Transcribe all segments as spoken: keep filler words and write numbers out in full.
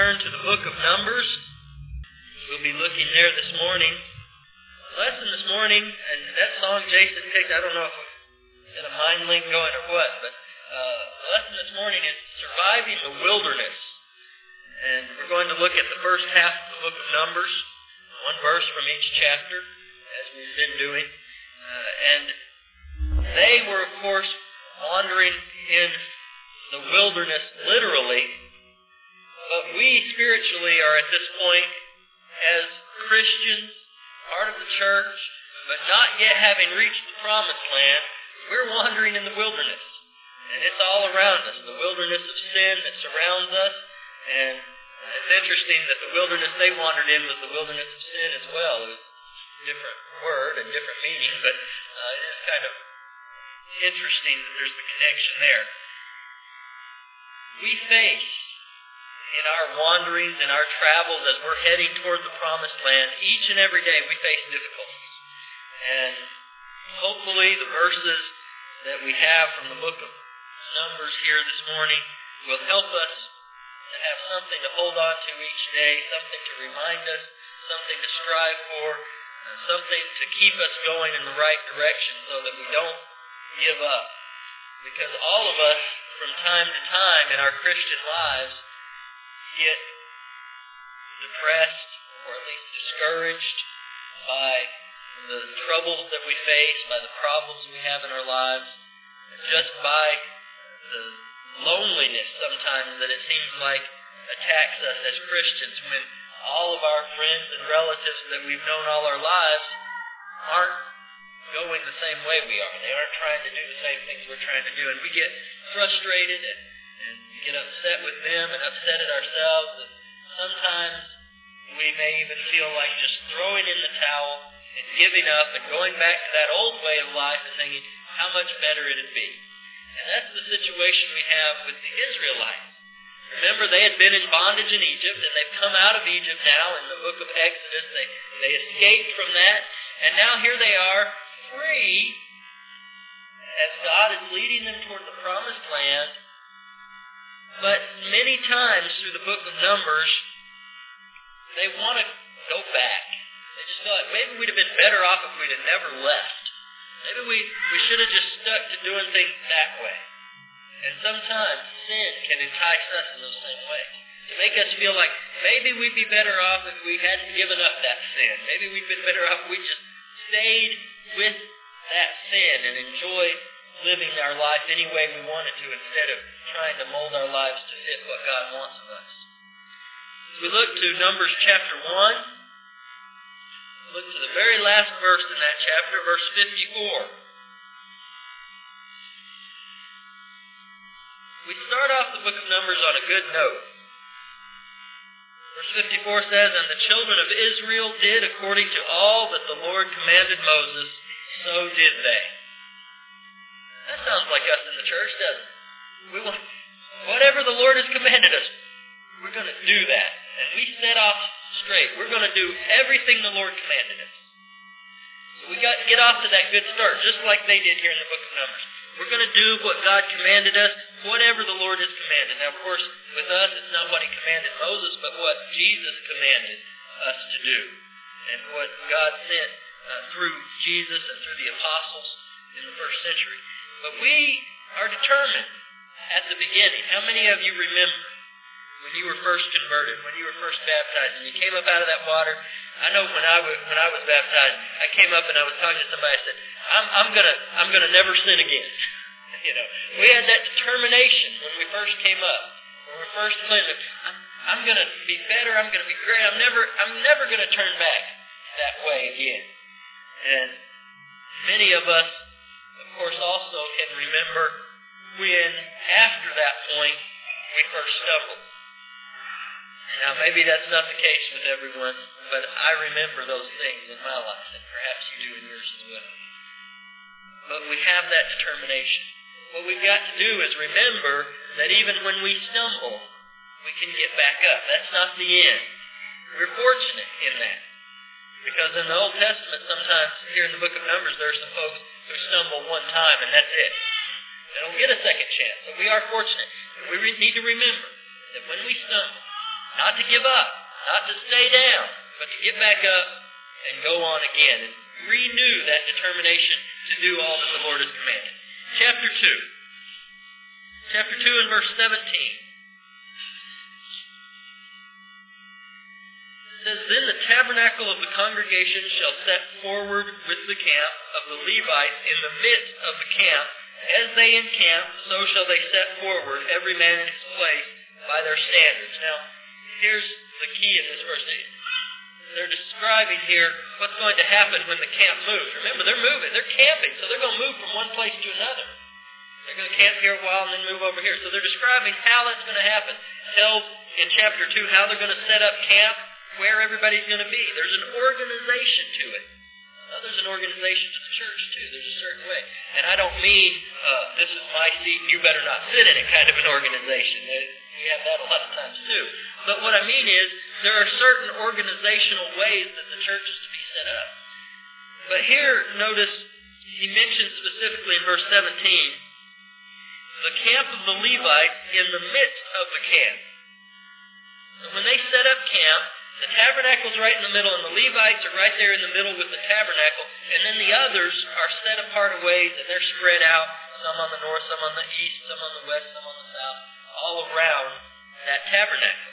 turn to the book of Numbers. We'll be looking there this morning. The lesson this morning, and that song Jason picked, I don't know if we got a mind link going or what, but uh, the lesson this morning is surviving the wilderness. And we're going to look at the first half of the book of Numbers, one verse from each chapter, as we've been doing. Uh, and they were, of course, wandering in the wilderness literally, but we spiritually are at this point as Christians, part of the church, but not yet having reached the promised land. We're wandering in the wilderness, and it's all around us, the wilderness of sin that surrounds us. And it's interesting that the wilderness they wandered in was the wilderness of sin as well. It was a different word and different meaning, but uh, it is kind of interesting that there's the connection there. We face, in our wanderings, in our travels, as we're heading toward the promised land, each and every day we face difficulties. And hopefully the verses that we have from the book of Numbers here this morning will help us to have something to hold on to each day, something to remind us, something to strive for, uh, something to keep us going in the right direction so that we don't give up. Because all of us, from time to time in our Christian lives, get depressed or at least discouraged by the troubles that we face, by the problems we have in our lives, just by the loneliness sometimes that it seems like attacks us as Christians when all of our friends and relatives that we've known all our lives aren't going the same way we are. They aren't trying to do the same things we're trying to do, and we get frustrated and, and get upset with them and upset at ourselves, and sometimes we may even feel like just throwing in the towel and giving up and going back to that old way of life and thinking how much better it'd be. And that's the situation we have with the Israelites. Remember, they had been in bondage in Egypt, and they've come out of Egypt now in the book of Exodus. They, they escaped from that, and now here they are, free, as God is leading them toward the promised land. But many times through the book of Numbers, they want to go back. They just feel like maybe we'd have been better off if we'd have never left. Maybe we, we should have just stuck to doing things that way. And sometimes sin can entice us in those same ways, to make us feel like maybe we'd be better off if we hadn't given up that sin. Maybe we'd been better off if we just stayed with that sin and enjoyed living our life any way we wanted to instead of trying to mold our lives to fit what God wants of us. As we look to Numbers chapter one, look to the very last verse in that chapter, verse fifty-four. We start off the book of Numbers on a good note. Verse fifty-four says, "And the children of Israel did according to all that the Lord commanded Moses, so did they." That sounds like us in the church, doesn't it? We want, whatever the Lord has commanded us, we're going to do that. And we set off straight. We're going to do everything the Lord commanded us. So we got to get off to that good start, just like they did here in the book of Numbers. We're going to do what God commanded us, whatever the Lord has commanded. Now, of course, with us, it's not what He commanded Moses, but what Jesus commanded us to do. And what God sent uh, through Jesus and through the apostles in the first century. But we are determined at the beginning. How many of you remember when you were first converted, when you were first baptized, and you came up out of that water? I know when I was when I was baptized, I came up and I was talking to somebody. I said, "I'm I'm gonna I'm gonna never sin again." You know, we had that determination when we first came up, when we first cleansed. I'm, I'm gonna be better. I'm gonna be great. I'm never I'm never gonna turn back that way again. And many of us, of course, also can remember when, after that point, we first stumbled. Now, maybe that's not the case with everyone, but I remember those things in my life, and perhaps you do in yours as well. But we have that determination. What we've got to do is remember that even when we stumble, we can get back up. That's not the end. We're fortunate in that. Because in the Old Testament, sometimes here in the book of Numbers, there are some folks who stumble one time and that's it. They don't get a second chance. But we are fortunate. And we need to remember that when we stumble, Not to give up, not to stay down, but to get back up and go on again and renew that determination to do all that the Lord has commanded. Chapter two. Chapter two and verse seventeen. It says, Then the tabernacle of the congregation shall set forward with the camp of the Levites in the midst of the camp. As they encamp, so shall they set forward, every man in his place, by their standards. Now, here's the key in this verse. They're describing here what's going to happen when the camp moves. Remember, they're moving. They're camping, so they're going to move from one place to another. They're going to camp here a while and then move over here. So they're describing how that's going to happen. Tells in chapter two how they're going to set up camp, where everybody's going to be. There's an organization to it. Now, there's an organization to the church, too. There's a certain way. And I don't mean, uh, this is my seat, you better not sit in it kind of an organization. We have that a lot of times, too. But what I mean is, there are certain organizational ways that the church is to be set up. But here, notice, he mentions specifically in verse seventeen, the camp of the Levites in the midst of the camp. So when they set up camp, the tabernacle's right in the middle, and the Levites are right there in the middle with the tabernacle, and then the others are set apart a ways, and they're spread out, some on the north, some on the east, some on the west, some on the south, all around that tabernacle.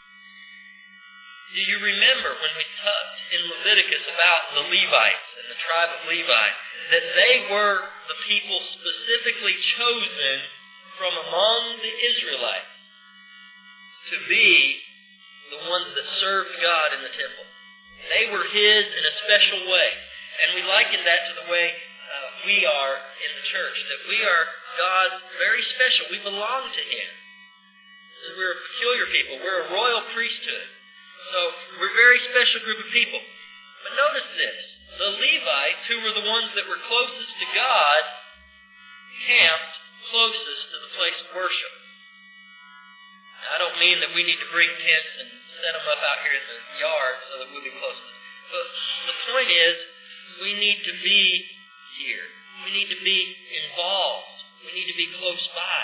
Do you remember when we talked in Leviticus about the Levites and the tribe of Levi, that they were the people specifically chosen from among the Israelites to be the ones that served God in the temple? They were His in a special way. And we liken that to the way uh, we are in the church, that we are God's very special. We belong to Him. We're a peculiar people. We're a royal priesthood. So we're a very special group of people. But notice this. The Levites, who were the ones that were closest to God, camped closest to the place of worship. Now, I don't mean that we need to bring tents and set them up out here in the yard so that we'll be closest. But the point is, we need to be here. We need to be involved. We need to be close by.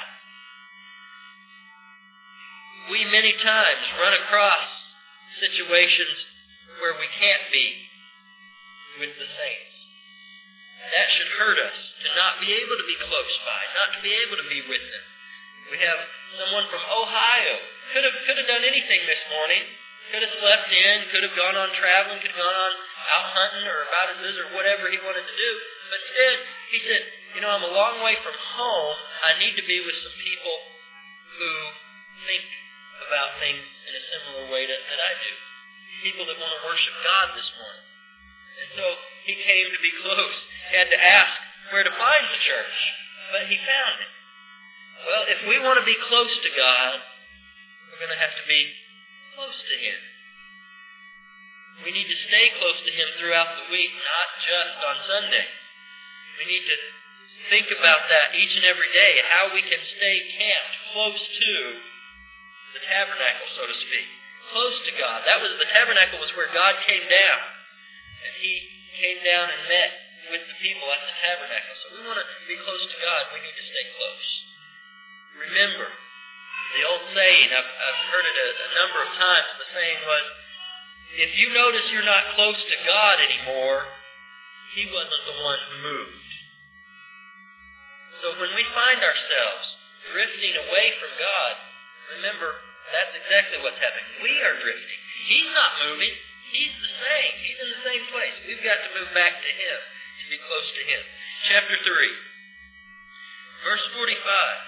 We many times run across situations where we can't be with the saints. That should hurt us to not be able to be close by, not to be able to be with them. We have someone from Ohio, could have could have done anything this morning, could have slept in, could have gone on traveling, could have gone on out hunting or about his business or whatever he wanted to do. But instead, he said, you know, I'm a long way from home. I need to be with some people who think about things in a similar way that, that I do. People that want to worship God this morning. And so he came to be close. He had to ask where to find the church, but he found it. Well, if we want to be close to God, we're going to have to be close to Him. We need to stay close to Him throughout the week, not just on Sunday. We need to think about that each and every day, how we can stay camped close to the tabernacle, so to speak. Close to God. That was the tabernacle was where God came down. And He came down and met with the people at the tabernacle. So we want to be close to God. We need to stay close. Remember, the old saying, I've, I've heard it a, a number of times, the saying was, if you notice you're not close to God anymore, He wasn't the one who moved. So when we find ourselves drifting away from God, remember, that's exactly what's happening. We are drifting. He's not moving. He's the same. He's in the same place. We've got to move back to Him and be close to Him. Chapter three, verse forty-five.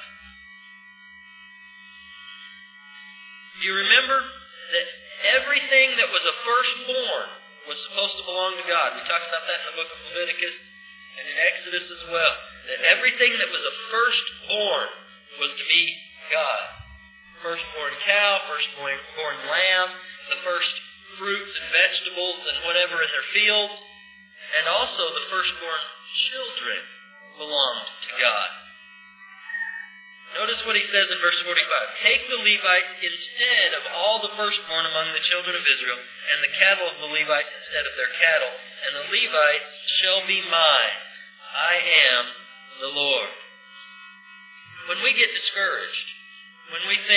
Do you remember that everything that was a firstborn was supposed to belong to God? We talked about that in the book of Leviticus and in Exodus as well. That everything that was a firstborn was to be God. Firstborn cow, firstborn born lamb, the first fruits and vegetables and whatever in their fields, and also the firstborn children belonged to God. Notice what he says in verse forty-five. Take the Levites instead of all the firstborn among the children of Israel, and the cattle of the Levites instead of their cattle, and the Levites shall be mine. I am the Lord. When we get discouraged, when we think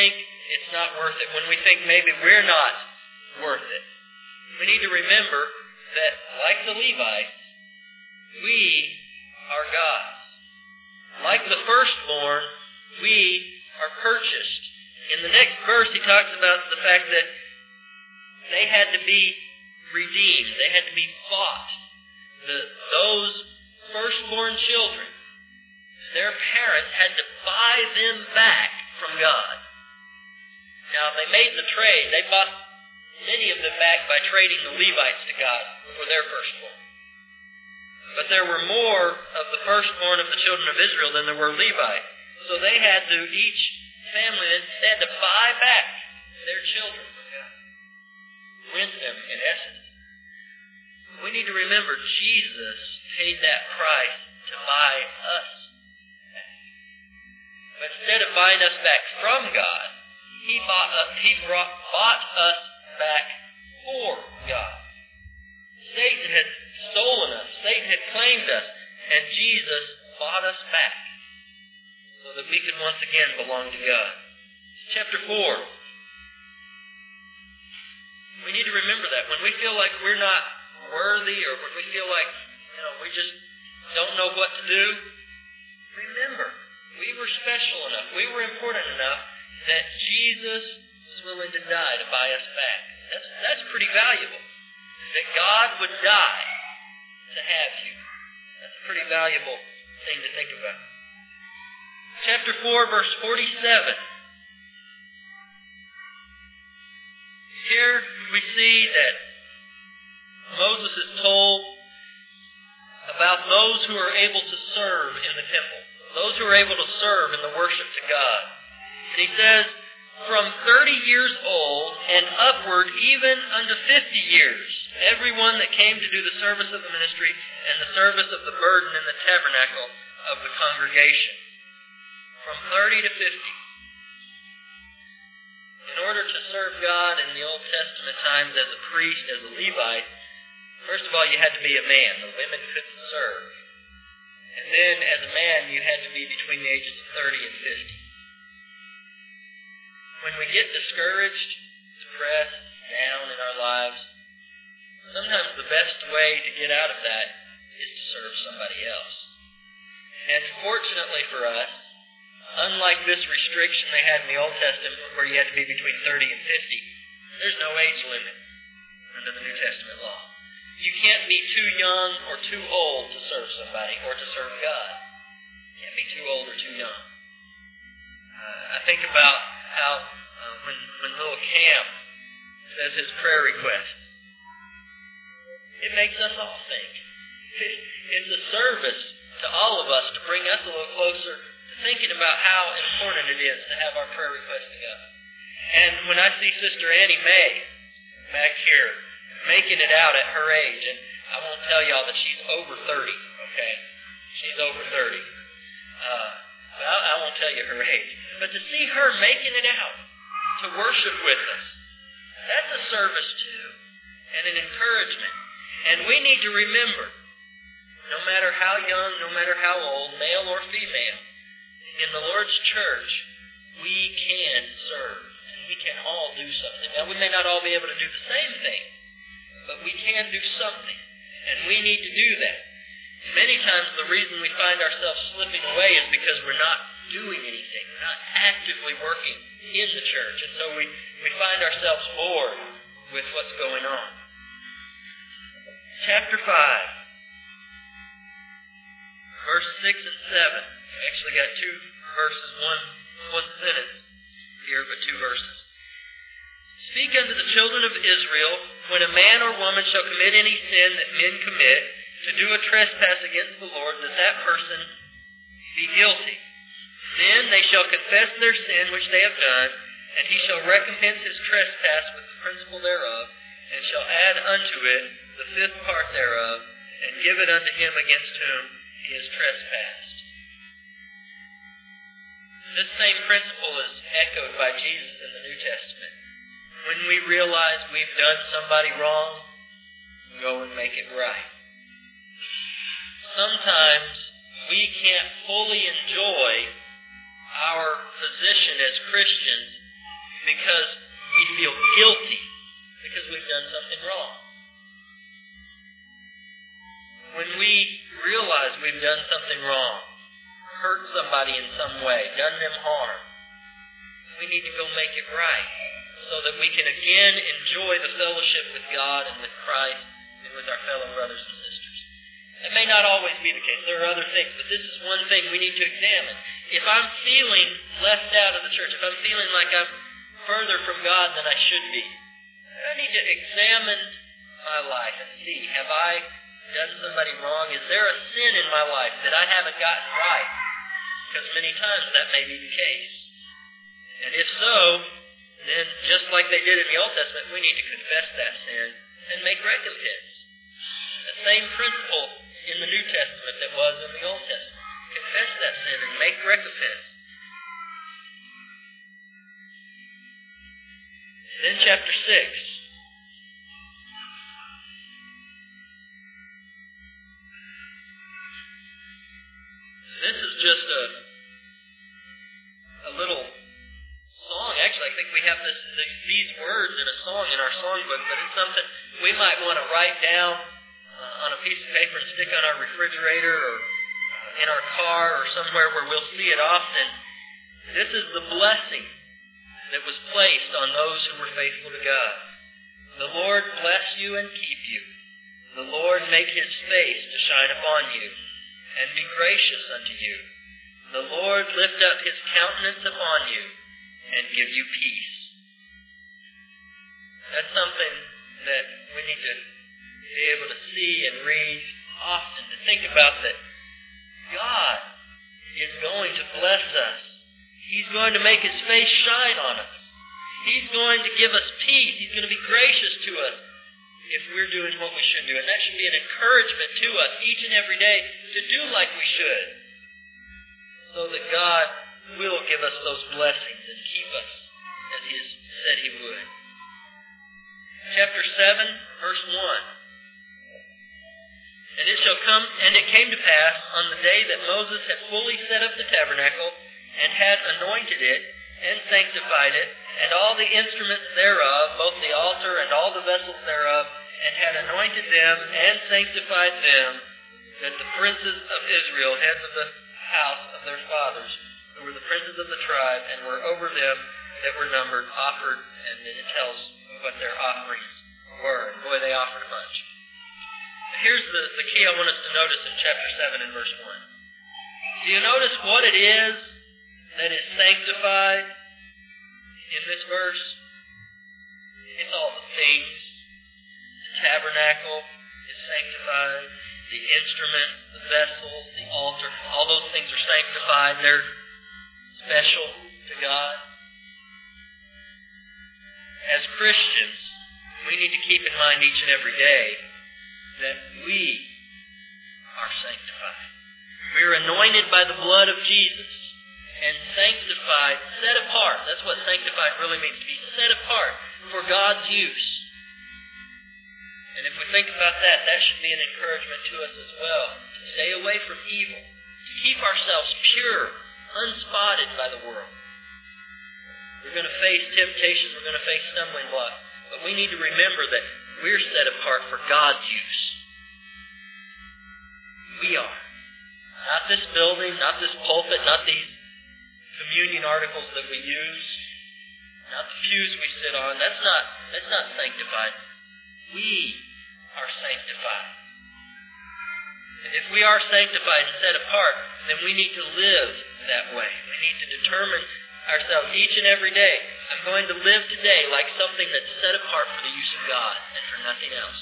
it's not worth it, when we think maybe we're not worth it, we need to remember that, like the Levites, we are God's. Like the firstborn, we are purchased. In the next verse, he talks about the fact that they had to be redeemed. They had to be bought. The, those firstborn children, their parents had to buy them back from God. Now, they made the trade. They bought many of them back by trading the Levites to God for their firstborn. But there were more of the firstborn of the children of Israel than there were Levites. So they had to, each family, they had to buy back their children from God. Rent them, in essence. We need to remember Jesus paid that price to buy us back. But instead of buying us back from God, He bought us, He brought, bought us back for God. Satan had stolen us. Satan had claimed us. And Jesus bought us back so that we could once again belong to God. Chapter four. We need to remember that. When we feel like we're not worthy, or when we feel like, you know, we just don't know what to do, remember, we were special enough, we were important enough that Jesus was willing to die to buy us back. That's, that's pretty valuable. That God would die to have you. That's a pretty valuable thing to think about. Chapter four, verse forty-seven. Here we see that Moses is told about those who are able to serve in the temple, those who are able to serve in the worship to God. And he says, from thirty years old and upward, even unto fifty years, everyone that came to do the service of the ministry and the service of the burden in the tabernacle of the congregation. From thirty to fifty. In order to serve God in the Old Testament times as a priest, as a Levite, first of all, you had to be a man. The women couldn't serve. And then, as a man, you had to be between the ages of thirty and fifty. When we get discouraged, depressed, down in our lives, sometimes the best way to get out of that is to serve somebody else. And fortunately for us, unlike this restriction they had in the Old Testament where you had to be between thirty and fifty, there's no age limit under the New Testament law. You can't be too young or too old to serve somebody or to serve God. You can't be too old or too young. Uh, I think about how uh, when, when little Cam says his prayer request, it makes us all think. It's a service to all of us to bring us a little closer to thinking about how important it is to have our prayer requests to God. And when I see Sister Annie Mae back here making it out at her age, and I won't tell y'all that she's over thirty, okay? She's over thirty. Uh, but I, I won't tell you her age. But to see her making it out to worship with us, that's a service too, and an encouragement. And we need to remember, no matter how young, no matter how old, male or female, in the Lord's church, we can serve. And we can all do something. Now, we may not all be able to do the same thing, but we can do something. And we need to do that. Many times the reason we find ourselves slipping away is because we're not doing anything. We're not actively working in the church. And so we, we find ourselves bored with what's going on. Chapter five. Verse six and seven. I actually got two verses, one, one sentence here, but two verses. Speak unto the children of Israel, when a man or woman shall commit any sin that men commit, to do a trespass against the Lord, that that person be guilty. Then they shall confess their sin which they have done, and he shall recompense his trespass with the principal thereof, and shall add unto it the fifth part thereof, and give it unto him against whom he has trespassed. This same principle is echoed by Jesus in the New Testament. When we realize we've done somebody wrong, go and make it right. Sometimes we can't fully enjoy our position as Christians because we feel guilty because we've done something wrong. When we realize we've done something wrong, hurt somebody in some way, done them harm, we need to go make it right so that we can again enjoy the fellowship with God and with Christ and with our fellow brothers and sisters. It may not always be the case. There are other things, but this is one thing we need to examine. If I'm feeling left out of the church, if I'm feeling like I'm further from God than I should be, I need to examine my life and see, have I done somebody wrong? Is there a sin in my life that I haven't gotten right? Because many times that may be the case. And if so, then just like they did in the Old Testament, we need to confess that sin and make recompense. The same principle in the New Testament that was in the Old Testament. Confess that sin and make recompense. Then chapter six. This is just a a little song. Actually, I think we have this, these words in a song in our songbook, but it's something we might want to write down uh, on a piece of paper and stick on our refrigerator or in our car or somewhere where we'll see it often. This is the blessing that was placed on those who were faithful to God. The Lord bless you and keep you. The Lord make his face to shine upon you and be gracious unto you. The Lord lift up his countenance upon you and give you peace. That's something that we need to be able to see and read often, to think about that God is going to bless us. He's going to make his face shine on us. He's going to give us peace. He's going to be gracious to us if we're doing what we should do. And that should be an encouragement to us each and every day to do like we should, so that God will give us those blessings and keep us as he has said he would. Chapter seven, verse one. And it shall come, and it came to pass on the day that Moses had fully set up the tabernacle, and had anointed it, and sanctified it, and all the instruments thereof, both the altar and all the vessels thereof, and had anointed them, and sanctified them, that the princes of Israel, heads of the house of their fathers, who were the princes of the tribe, and were over them that were numbered, offered, and then it tells what their offerings were. And boy, they offered a bunch. Here's the, the key I want us to notice in chapter seven and verse one. Do you notice what it is that is sanctified in this verse? It's all the things. The tabernacle is sanctified. The instrument, the vessel, the altar, all those things are sanctified. They're special to God. As Christians, we need to keep in mind each and every day that we are sanctified. We are anointed by the blood of Jesus and sanctified, set apart. That's what sanctified really means, to be set apart for God's use. And if we think about that, that should be an encouragement to us as well, to stay away from evil, to keep ourselves pure, unspotted by the world. We're going to face temptations, we're going to face stumbling blocks, but we need to remember that we're set apart for God's use. We are. Not this building, not this pulpit, not these communion articles that we use, not the pews we sit on. That's not, that's not sanctified. We are sanctified. And if we are sanctified and set apart, then we need to live that way. We need to determine ourselves each and every day. I'm going to live today like something that's set apart for the use of God and for nothing else.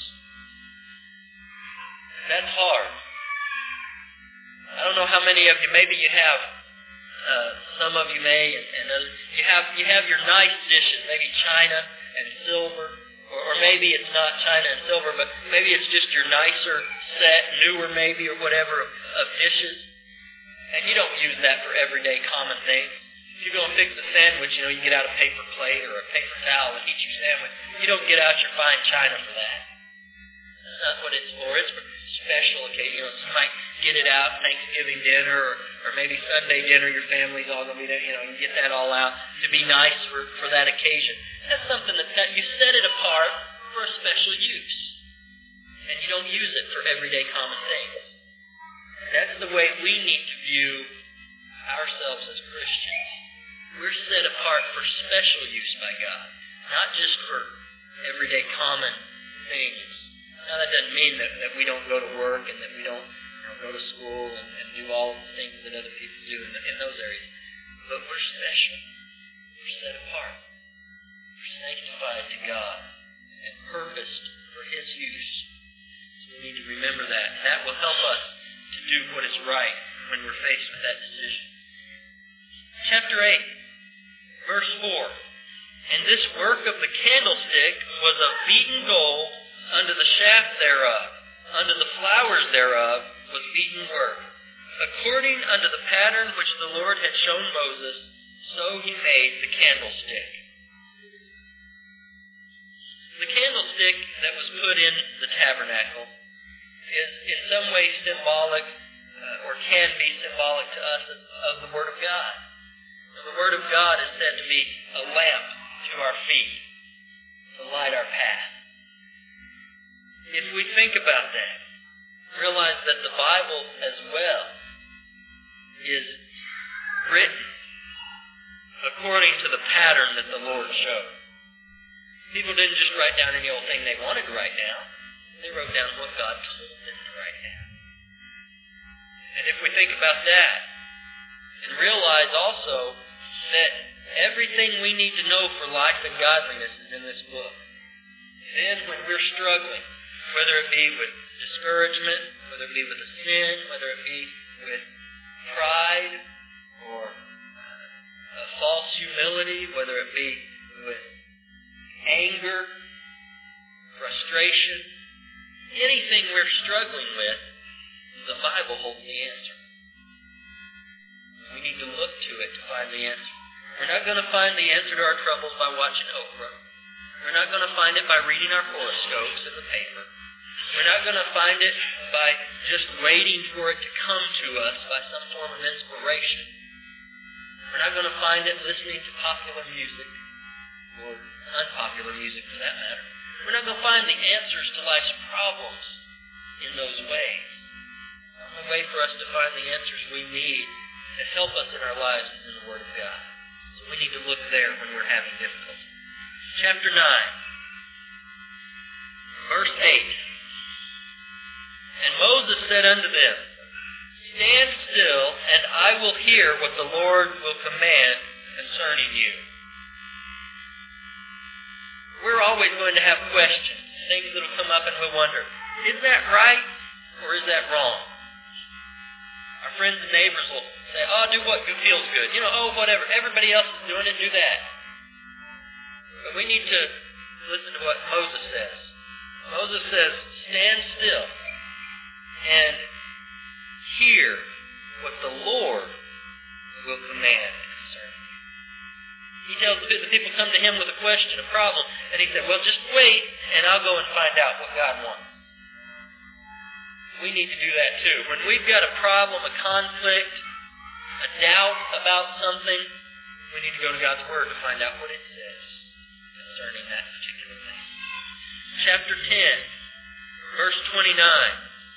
That's hard. I don't know how many of you, maybe you have, uh, some of you may, and, and others, you have you have your nice dishes, maybe china and silver, or, or maybe it's not china and silver, but maybe it's just your nicer set, newer maybe, or whatever, of, of dishes. And you don't use that for everyday common things. If you go and fix a sandwich, you know, you get out a paper plate or a paper towel and eat your sandwich. You don't get out your fine china for that. That's not what it's for. It's for special occasions. You know, you might get it out, Thanksgiving dinner, or, or maybe Sunday dinner, your family's all going to be there, you know, you get that all out to be nice for, for that occasion. That's something that, that you set it apart for a special use. And you don't use it for everyday common things. That's the way we need to view ourselves as Christians. We're set apart for special use by God, not just for everyday common things. Now that doesn't mean that, that we don't go to work and that we don't you know, go to school and, and do all the things that other people do in, the, in those areas. But we're special. We're set apart. We're sanctified to God and purposed for His use. So we need to remember that. And that will help us to do what is right when we're faced with that decision. Chapter eight, verse four. And this work of the candlestick was of beaten gold, under the shaft thereof, under the flowers thereof was beaten work, according unto the pattern which the Lord had shown Moses, so he made the candlestick. The candlestick that was put in the tabernacle is in some way symbolic, uh, or can be symbolic to us of, of the Word of God. Now, the Word of God is said to be a lamp to our feet, to light our path. If we think about that, realize that the Bible as well is written according to the pattern that the Lord showed. People didn't just write down any old thing they wanted to write down. They wrote down what God told them to write down. And if we think about that, and realize also that everything we need to know for life and godliness is in this book. Then when we're struggling, whether it be with discouragement, whether it be with a sin, whether it be with pride or a false humility, whether it be with anger, frustration, anything we're struggling with, the Bible holds the answer. We need to look to it to find the answer. We're not going to find the answer to our troubles by watching Oprah. We're not going to find it by reading our horoscopes in the paper. We're not going to find it by just waiting for it to come to us by some form of inspiration. We're not going to find it listening to popular music, or unpopular music for that matter. We're not going to find the answers to life's problems in those ways. The only way for us to find the answers we need to help us in our lives is in the Word of God. So we need to look there when we're having difficulty. Chapter nine, verse eight. And Moses said unto them, Stand still, and I will hear what the Lord will command concerning you. We're always going to have questions, things that will come up and we'll wonder, is that right or is that wrong? Our friends and neighbors will say, oh, do what feels good. You know, oh, whatever. Everybody else is doing it, do that. But we need to listen to what Moses says. Moses says, stand still and hear what the Lord will command concerning you. He tells the people come to him with a question, a problem, and he said, well, just wait, and I'll go and find out what God wants. We need to do that too. When we've got a problem, a conflict, a doubt about something, we need to go to God's Word to find out what it says concerning that particular thing. Chapter ten, verse twenty-nine.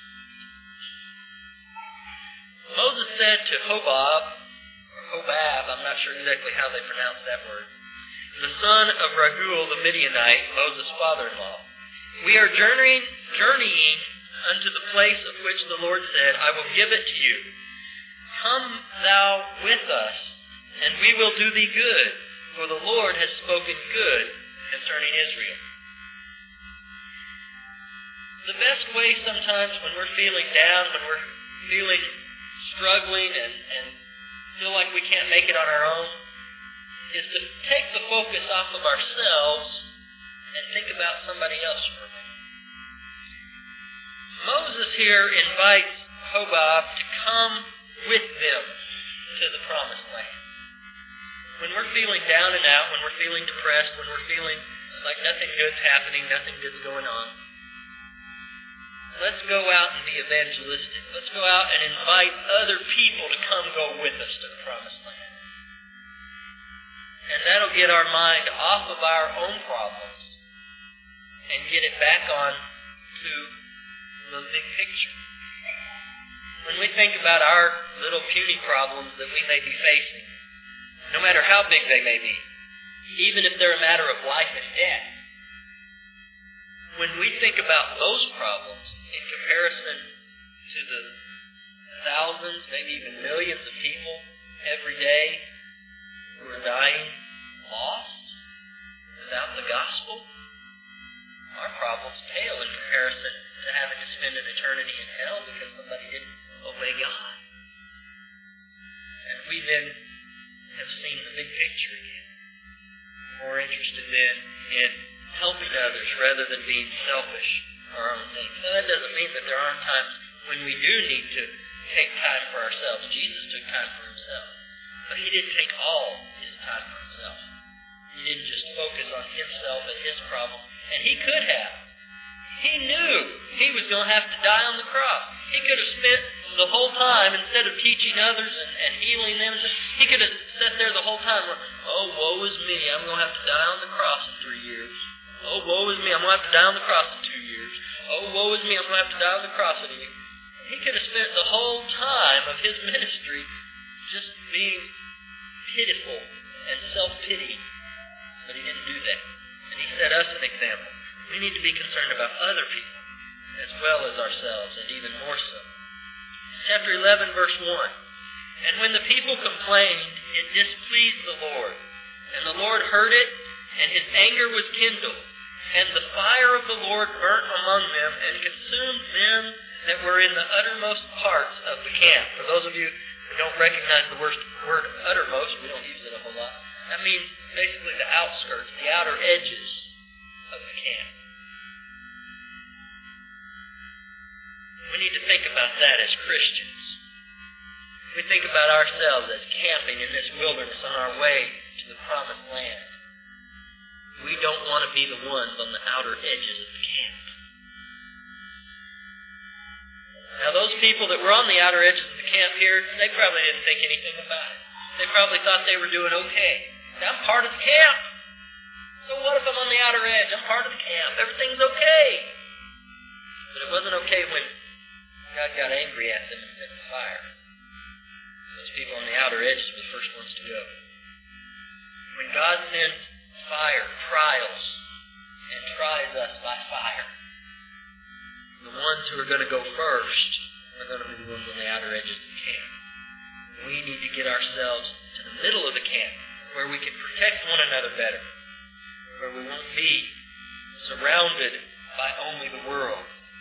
Moses said to Hobab, or Hobab, I'm not sure exactly how they pronounce that word, the son of Raguel the Midianite, Moses' father-in-law, we are journeying, journeying unto the place of which the Lord said, I will give it to you. Come thou with us, and we will do thee good, for the Lord has spoken good concerning Israel. The best way sometimes when we're feeling down, when we're feeling struggling and, and feel like we can't make it on our own, is to take the focus off of ourselves and think about somebody else for a minute. Moses here invites Hobab to come with them to the promised land. When we're feeling down and out, when we're feeling depressed, when we're feeling like nothing good's happening, nothing good's going on, let's go out and be evangelistic. Let's go out and invite other people to come go with us to the promised land. And that'll get our mind off of our own problems and get it back on to the big picture. When we think about our little puny problems that we may be facing, no matter how big they may be, even if they're a matter of life and death, when we think about those problems in comparison to the thousands, maybe even millions of people every day who are dying lost without the gospel, our problems pale in comparison to having to spend an eternity in hell because somebody didn't obey God. And we then have seen the big picture again. More interested then in helping others rather than being selfish for our own things. Now that doesn't mean that there aren't times when we do need to take time for ourselves. Jesus took time for himself. But he didn't take all his time for himself. He didn't just focus on himself and his problem. And he could have. He knew he was going to have to die on the cross. He could have spent the whole time, instead of teaching others and, and healing them, he could have sat there the whole time, oh, woe is me, I'm going to have to die on the cross in three years. Oh, woe is me, I'm going to have to die on the cross in two years. Oh, woe is me, I'm going to have to die on the cross in a year. He could have spent the whole time of his ministry just being pitiful and self-pity, but he didn't do that. And he set us an example. We need to be concerned about other people as well as ourselves, and even more so. Chapter eleven, verse one. And when the people complained, it displeased the Lord. And the Lord heard it, and his anger was kindled. And the fire of the Lord burnt among them, and consumed them that were in the uttermost parts of the camp. For those of you who don't recognize the word, word uttermost, we don't use it a whole lot. That means basically the outskirts, the outer edges of the camp. We need to think about that as Christians. We think about ourselves as camping in this wilderness on our way to the promised land. We don't want to be the ones on the outer edges of the camp. Now those people that were on the outer edges of the camp here, they probably didn't think anything about it. They probably thought they were doing okay. I'm part of the camp. So what if I'm on the outer edge? I'm part of the camp. Everything's okay. But it wasn't okay when God got angry at them and sent fire. Those people on the outer edges were the first ones to go. When God sends fire, trials, and tries us by fire, the ones who are going to go first are going to be the ones on the outer edges of the camp. We need to get ourselves to the middle of the camp where we can protect one another better, where we won't be surrounded by only the world.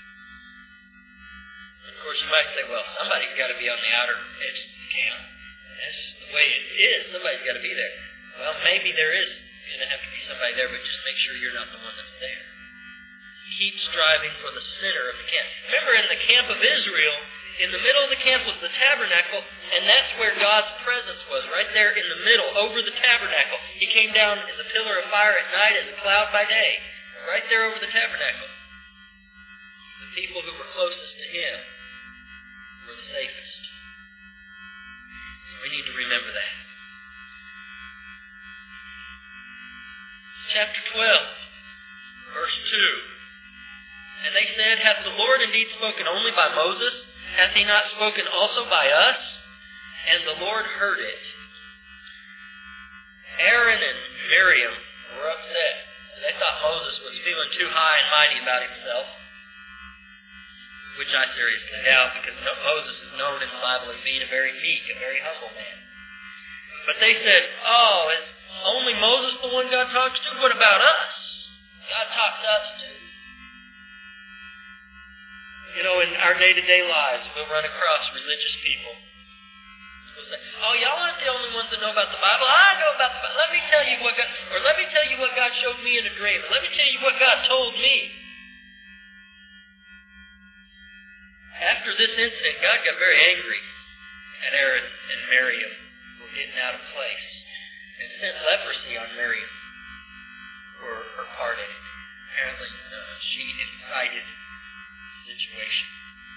Of course, you might say, well, somebody's got to be on the outer edges of the camp. That's just the way it is. Somebody's got to be there. Well, maybe there is going to have to be somebody there, but just make sure you're not the one that's there. Keep striving for the center of the camp. Remember, in the camp of Israel, in the middle of the camp was the tabernacle, and that's where God's presence was, right there in the middle, over the tabernacle. He came down as a pillar of fire at night and a cloud by day, right there over the tabernacle. The people who were closest to him were the safest. We need to remember that. Chapter twelve, verse two. And they said, hath the Lord indeed spoken only by Moses? Hath he not spoken also by us? And the Lord heard it. Aaron and Miriam were upset. They thought Moses was feeling too high and mighty about himself, which I seriously doubt, because Moses is known in the Bible as being a very meek, a very humble man. But they said, oh, is only Moses the one God talks to? What about us? God talks to us too. You know, in our day-to-day lives, we'll run across religious people. We'll say, oh, y'all aren't the only ones that know about the Bible. I know about the Bible. Let me tell you what God, or let me tell you what God showed me in a dream. Or let me tell you what God told me. After this incident, God got very angry at Aaron and Miriam for getting out of place, and sent leprosy on Miriam for her part in it. Apparently, uh, she incited situation.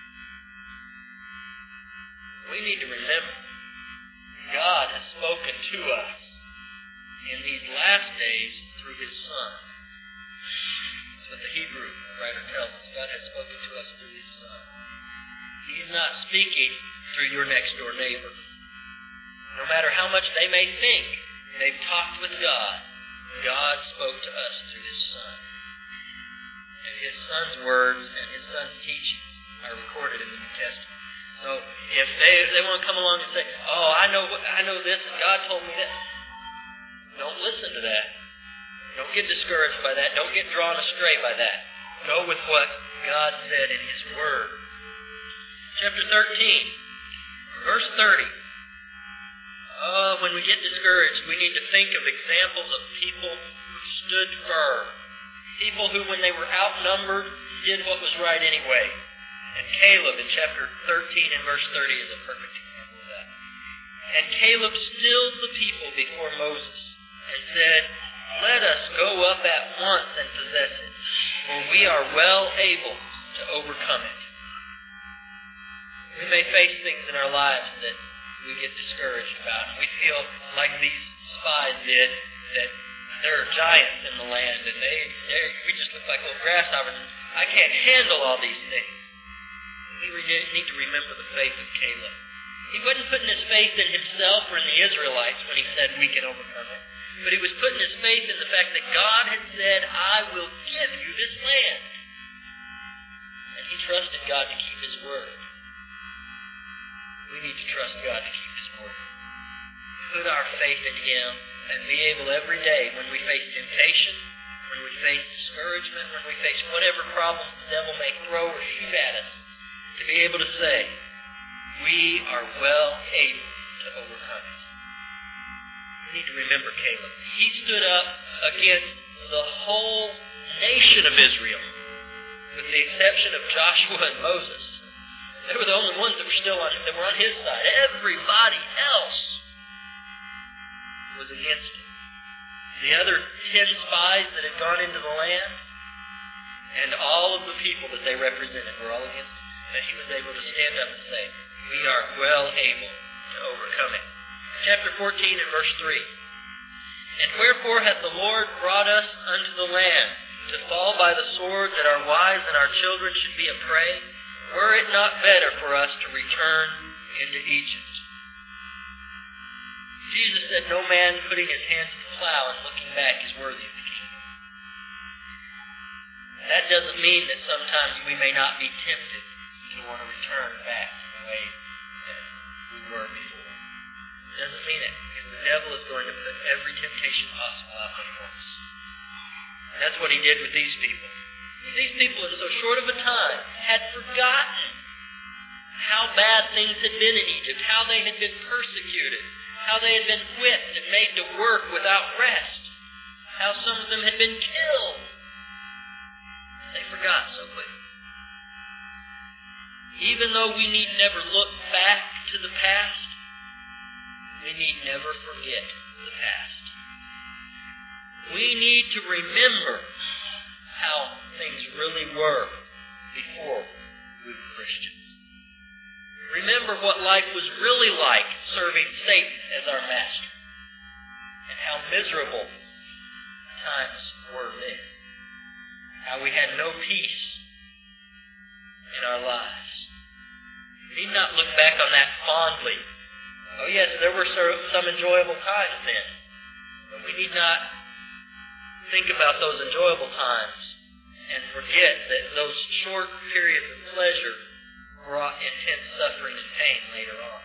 We need to remember God has spoken to us in these last days through His Son. That's what the Hebrew writer tells us. God has spoken to us through His Son. He's not speaking through your next door neighbor. No matter how much they may think they've talked with God, God spoke to us through His Son. And His Son's words and His Son's teachings are recorded in the New Testament. So if they they want to come along and say, "Oh, I know I know this, and God told me this," don't listen to that. Don't get discouraged by that. Don't get drawn astray by that. Go with what God said in His Word. Chapter thirteen, verse thirty. Oh, when we get discouraged, we need to think of examples of people who stood firm. People who, when they were outnumbered, did what was right anyway. And Caleb in chapter thirteen and verse thirty is a perfect example of that. And Caleb stilled the people before Moses and said, "Let us go up at once and possess it, for we are well able to overcome it." We may face things in our lives that we get discouraged about. We feel like these spies did, that there are giants in the land, and they we just look like little grasshoppers. I can't handle all these things. We need to remember the faith of Caleb. He wasn't putting his faith in himself or in the Israelites when he said we can overcome it. But he was putting his faith in the fact that God had said, "I will give you this land." And he trusted God to keep His word. We need to trust God to keep His word. Put our faith in Him and be able every day when we face temptation, when we face discouragement, when we face whatever problems the devil may throw or shoot at us, to be able to say, we are well able to overcome it. We need to remember Caleb. He stood up against the whole nation of Israel, with the exception of Joshua and Moses. They were the only ones that were still on that were on his side. Everybody else was against him. The other ten spies that had gone into the land, and all of the people that they represented were all against him. That he was able to stand up and say, we are well able to overcome it. Chapter fourteen and verse three. And wherefore hath the Lord brought us unto the land, to fall by the sword, that our wives and our children should be a prey? Were it not better for us to return into Egypt? Jesus said, no man putting his hand to the plow and looking back is worthy of the kingdom. That doesn't mean that sometimes we may not be tempted to want to return back to the way that we were before. It doesn't mean it, because the devil is going to put every temptation possible out before us. And that's what he did with these people. These people in so short of a time had forgotten how bad things had been in Egypt, how they had been persecuted, how they had been whipped and made to work without rest, how some of them had been killed. They forgot so quickly. Even though we need never look back to the past, we need never forget the past. We need to remember how things really were before we were Christians. Remember what life was really like serving Satan as our master, and how miserable times were then. How we had no peace in our lives. We need not look back on that fondly. Oh yes, there were some enjoyable times then, but we need not think about those enjoyable times and forget that those short periods of pleasure brought intense suffering and pain later on.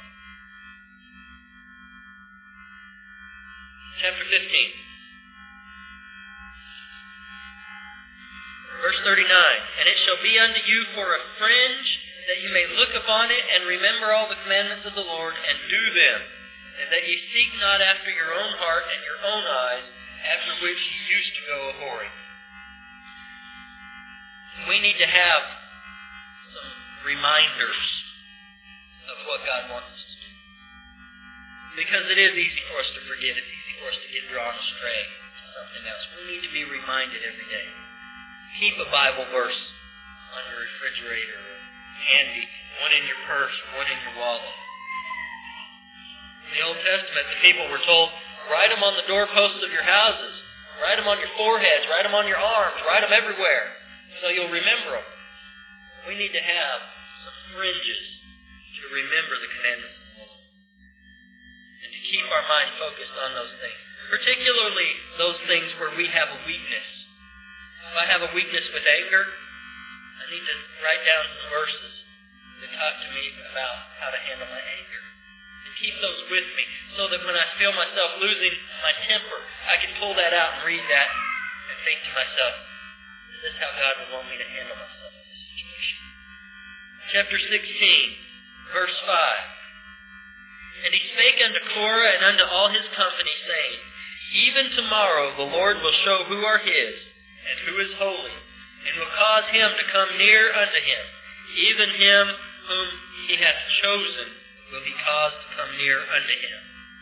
Chapter fifteen. Verse thirty-nine. And it shall be unto you for a fringe, that you may look upon it and remember all the commandments of the Lord and do them, and that ye seek not after your own heart and your own eyes, after which ye used to go a-whoring. We need to have some reminders of what God wants us to do. Because it is easy for us to forget. It's easy for us to get drawn astray to something else. We need to be reminded every day. Keep a Bible verse on your refrigerator, or handy, one in your purse, or one in your wallet. In the Old Testament, the people were told, write them on the doorposts of your houses, write them on your foreheads, write them on your arms, write them everywhere, so you'll remember them. We need to have some fringes to remember the commandments of the Lord, and to keep our mind focused on those things, particularly those things where we have a weakness. If I have a weakness with anger, I need to write down some verses that talk to me about how to handle my anger. And keep those with me so that when I feel myself losing my temper, I can pull that out and read that and think to myself, is this how God would want me to handle myself in this situation? Chapter sixteen, verse five. And he spake unto Korah and unto all his company, saying, even tomorrow the Lord will show who are his, and who is holy, and will cause him to come near unto him. Even him whom he hath chosen will he cause to come near unto him.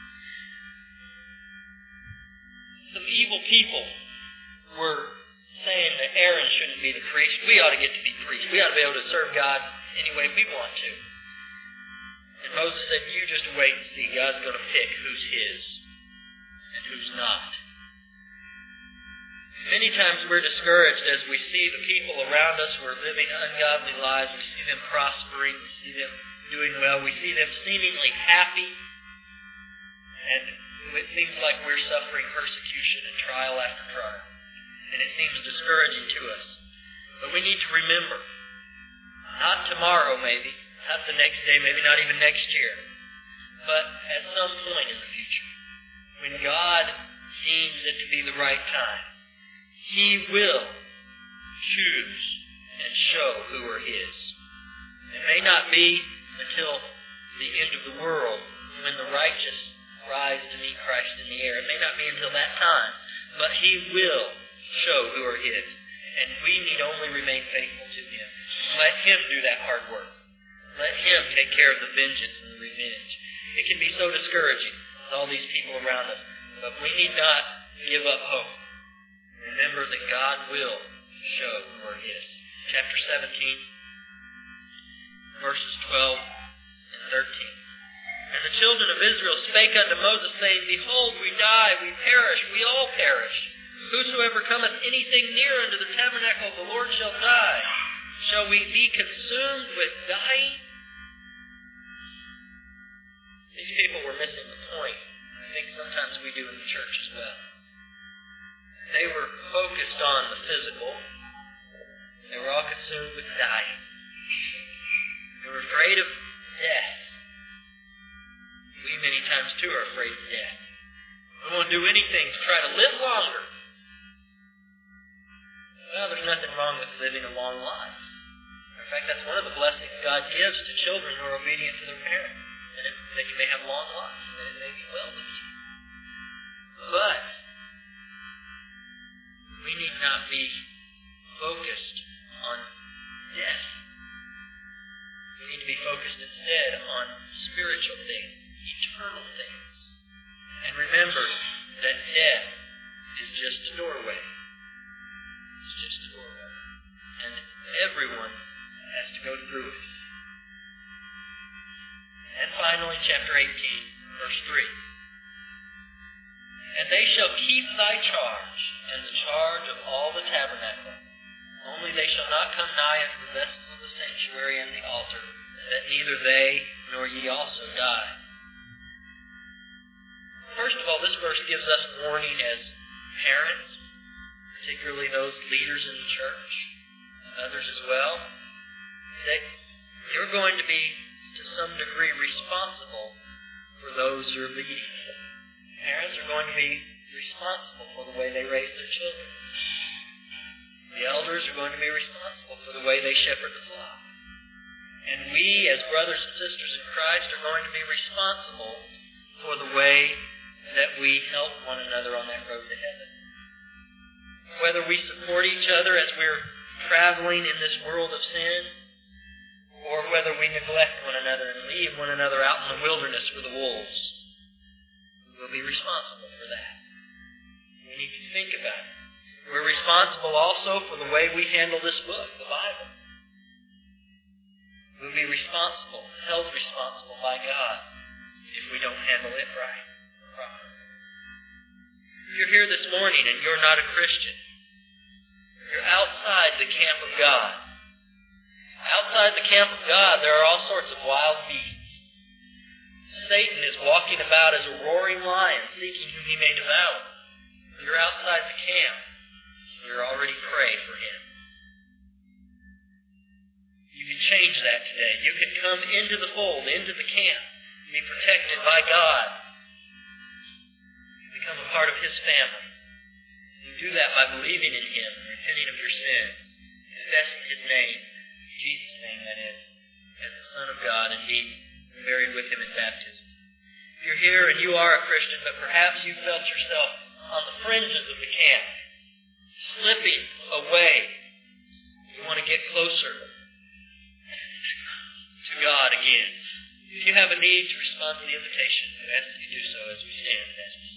Some evil people were saying that Aaron shouldn't be the priest. We ought to get to be priests. We ought to be able to serve God any way we want to. And Moses said, you just wait and see. God's going to pick who's his and who's not. Many times we're discouraged as we see the people around us who are living ungodly lives. We see them prospering. We see them doing well. We see them seemingly happy. And it seems like we're suffering persecution and trial after trial. And it seems discouraging to us. But we need to remember, not tomorrow maybe, not the next day, maybe not even next year, but at some point in the future, when God deems it to be the right time, he will choose and show who are his. It may not be until the end of the world when the righteous rise to meet Christ in the air. It may not be until that time, but he will show who are his. And we need only remain faithful to him. Let him do that hard work. Let him take care of the vengeance and the revenge. It can be so discouraging with all these people around us, but we need not give up hope. Remember that God will show who are his. Chapter seventeen, verses twelve and thirteen. And the children of Israel spake unto Moses, saying, behold, we die, we perish, we all perish. Whosoever cometh anything near unto the tabernacle of the Lord shall die. Shall we be consumed with dying? These people were missing the point. I think sometimes we do in the church as well. They were focused on the physical. They were all consumed with dying. They were afraid of death. We many times too are afraid of death. We won't do anything to try to live longer. Well, there's nothing wrong with living a long life. In fact, that's one of the blessings God gives to children who are obedient to their parents. And it, that you may have long life, and it may be well with you. But we need not be focused on death. We need to be focused instead on spiritual things, eternal things. And remember that death is just a doorway. It's just a doorway. And everyone has to go through it. And finally, chapter eighteen, verse three. And they shall keep thy charge, and the charge of all the tabernacle. Only they shall not come nigh unto the vessels of the sanctuary and the altar, that neither they nor ye also die. First of all, this verse gives us warning as parents, particularly those leaders in the church, and others as well, that you're going to be, to some degree, responsible for those you're leading. Parents are going to be responsible for the way they raise their children. The elders are going to be responsible for the way they shepherd the flock. And we, as brothers and sisters in Christ, are going to be responsible for the way that we help one another on that road to heaven. Whether we support each other as we're traveling in this world of sin, or whether we neglect one another and leave one another out in the wilderness for the wolves, we will be responsible for that. We need to think about it. We're responsible also for the way we handle this book, the Bible. We'll be responsible, held responsible by God if we don't handle it right. If you're here this morning and you're not a Christian, you're outside the camp of God. Outside the camp of God, there are all sorts of wild beasts. Satan is walking about as a roaring lion, seeking whom he may devour. You're outside the camp. You're already prey for him. You can change that today. You can come into the fold, into the camp, and be protected by God. You become a part of his family. You do that by believing in him, repenting of your sin, confessing his name, Jesus' name that is, as the Son of God, and being buried with him in baptism. If you're here and you are a Christian, but perhaps you felt yourself on the fringes of the camp, slipping away, you want to get closer to God again. If you have a need to respond to the invitation, I ask that you do so as we stand and as we